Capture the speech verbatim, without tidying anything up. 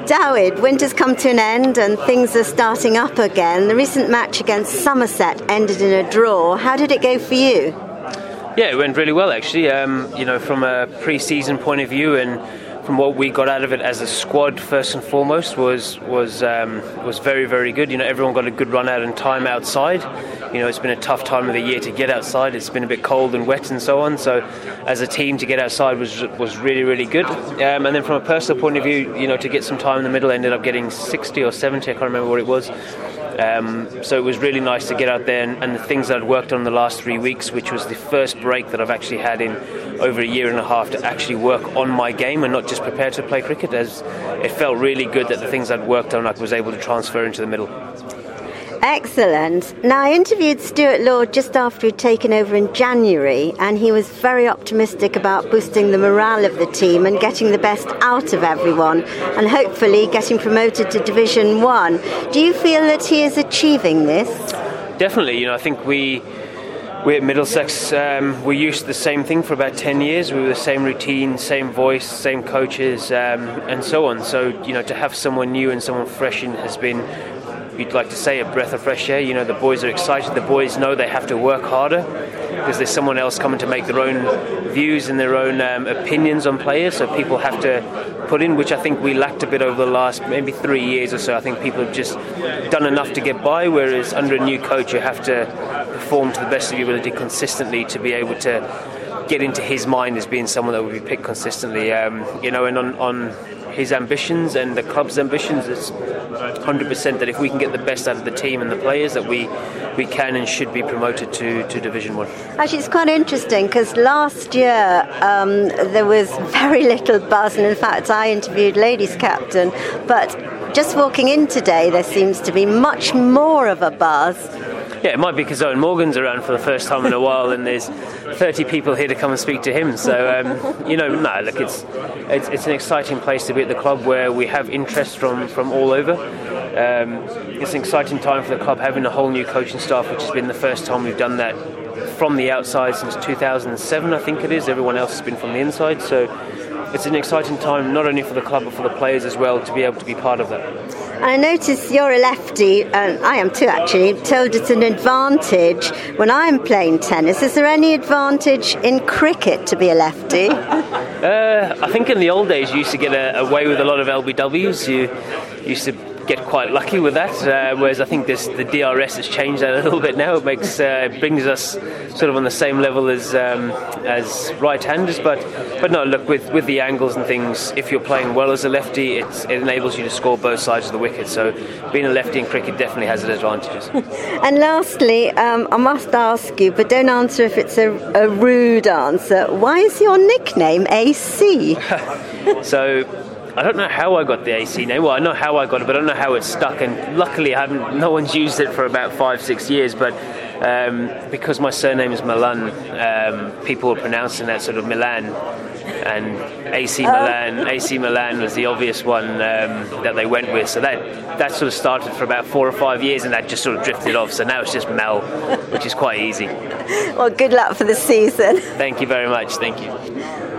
Dawid, winter's come to an end and things are starting up again. The recent match against Somerset ended in a draw. How did it go for you? Yeah, it went really well actually. Um, you know, from a pre-season point of view and from what we got out of it as a squad, first and foremost, was was um, was very, very good. You know, everyone got a good run out and time outside. You know, it's been a tough time of the year to get outside. It's been a bit cold and wet and so on. So, as a team, to get outside was was really, really good. Um, and then from a personal point of view, you know, to get some time in the middle, I ended up getting sixty or seventy. I can't remember what it was. Um, so it was really nice to get out there and, and the things that I'd worked on the last three weeks, which was the first break that I've actually had in over a year and a half to actually work on my game and not just prepare to play cricket. As it felt really good that the things I'd worked on I was able to transfer into the middle. Excellent. Now, I interviewed Stuart Lord just after he'd taken over in January, and he was very optimistic about boosting the morale of the team and getting the best out of everyone, and hopefully getting promoted to Division One. Do you feel that he is achieving this? Definitely. You know, I think we we at Middlesex um, we're used to the same thing for about ten years. We were the same routine, same voice, same coaches, um, and so on. So, you know, to have someone new and someone fresh in has been, you'd like to say, a breath of fresh air. You know, the boys are excited. The boys know they have to work harder because there's someone else coming to make their own views and their own um, opinions on players. So people have to put in, which I think we lacked a bit over the last maybe three years or so. I think people have just done enough to get by, whereas under a new coach you have to perform to the best of your ability consistently to be able to get into his mind as being someone that will be picked consistently. Um, you know, and on, on his ambitions and the club's ambitions, it's one hundred percent that if we can get the best out of the team and the players, that we we can and should be promoted to, to Division One. Actually, it's quite interesting because last year um, there was very little buzz, and in fact I interviewed ladies captain, but just walking in today there seems to be much more of a buzz. Yeah, it might be because Owen Morgan's around for the first time in a while, and there's thirty people here to come and speak to him. So, um, you know, no, look, it's, it's it's an exciting place to be at the club where we have interest from, from all over. Um, it's an exciting time for the club having a whole new coaching staff, which has been the first time we've done that from the outside since two thousand seven, I think it is. Everyone else has been from the inside. So it's an exciting time, not only for the club but for the players as well, to be able to be part of that. I notice you're a lefty, and I am too actually, told it's an advantage when I'm playing tennis. Is there any advantage in cricket to be a lefty? Uh, I think in the old days you used to get a, away with a lot of L B Ws. You used to get quite lucky with that, uh, whereas I think this, the D R S has changed that a little bit now. It makes uh, brings us sort of on the same level as um, as right-handers, but but no, look, with, with the angles and things, if you're playing well as a lefty, it's, it enables you to score both sides of the wicket. So being a lefty in cricket definitely has its advantages. And lastly, um, I must ask you, but don't answer if it's a, a rude answer. Why is your nickname A C? So I don't know how I got the A C name. Well, I know how I got it, but I don't know how it stuck. And luckily, I haven't. No one's used it for about five, six years. But um, because my surname is Malan, um, people were pronouncing that sort of Milan, and A C Milan. A C Milan was the obvious one um, that they went with. So that that sort of started for about four or five years, and that just sort of drifted off. So now it's just Mel, which is quite easy. Well, good luck for the season. Thank you very much. Thank you.